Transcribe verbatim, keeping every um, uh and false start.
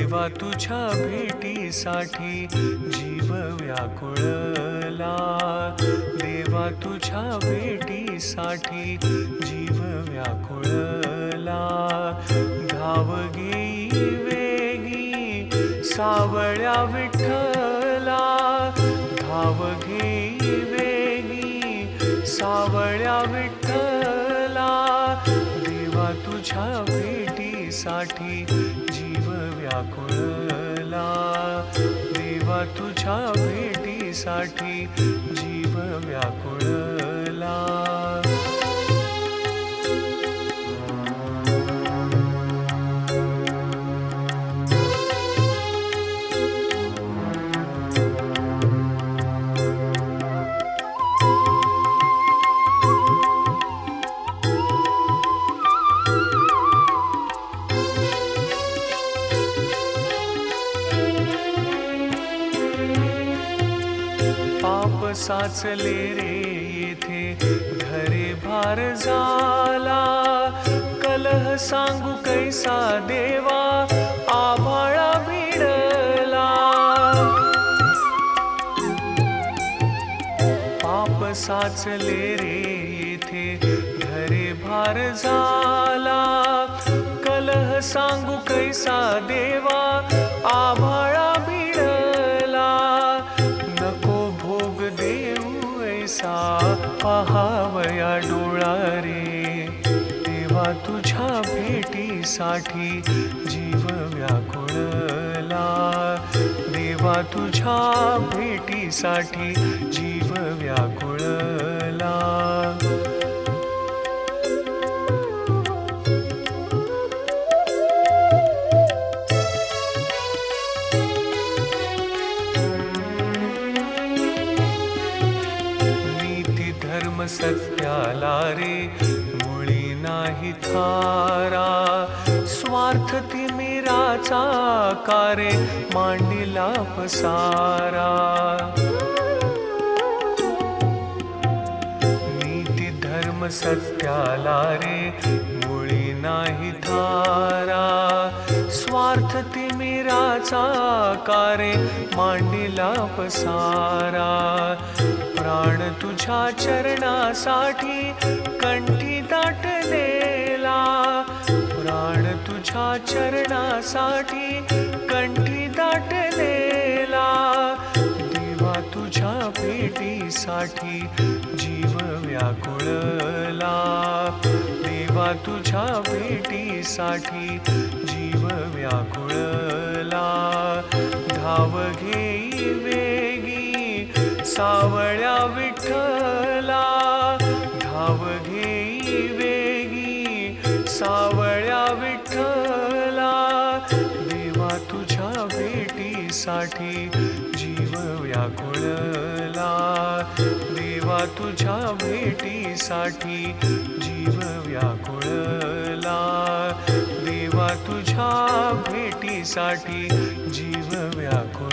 देवा तुझ्या भेटीसाठी जीव व्याकुळला, देवा तुझ्या भेटीसाठी जीव व्याकुळला. धाव घेई वेगी सावळ्या विठ्ठला, धाव घेई वेगी सावळ्या विठ्ठला. देवा तुझ्या भेटीसाठी जीव व्याकुळला, देवा तुझ्या भेटीसाठी जीव व्याकुळला. पाप साचले रे येथे घरे भार झाला, कलह सांगू कैसा देवा आभाळा भिडला. पाप साचले रे येथे घरे भार झाला, कलह सांगू कैसा देवा आभाळा भिडला. नको भोग देऊ ऐसा पहावया डोळा रे, देवा तुझ्या भेटीसाठी जीव व्याकुळला, देवा तुझ्या भेटीसाठी जीव व्याकुळला. धर्म सत्याला रे मुळी नाही थारा, स्वार्थ तिमिराचा कारे मांडिला पसारा. नीती धर्म सत्याला रे मुळी नाही थारा, स्वार्थ तिमिराचा कारे मांडिला पसारा. प्राण तुझ्या चरणासाठी कंठी दाटलेला, प्राण तुझ्या चरणासाठी कंठी दाटलेला. देवा तुझ्या भेटीसाठी जीव व्याकुळला, देवा तुझ्या भेटीसाठी जीव व्याकुळला. धाव घेई वेगी सावळ्या विठ्ठला, धाव घेई वेगी सावळ्या विठ्ठला. देवा तुझ्या भेटीसाठी जीव व्याकुळला, देवा तुझ्या भेटीसाठी जीव व्याकुळला, देवा तुझ्या भेटीसाठी जीव व्याकुळला.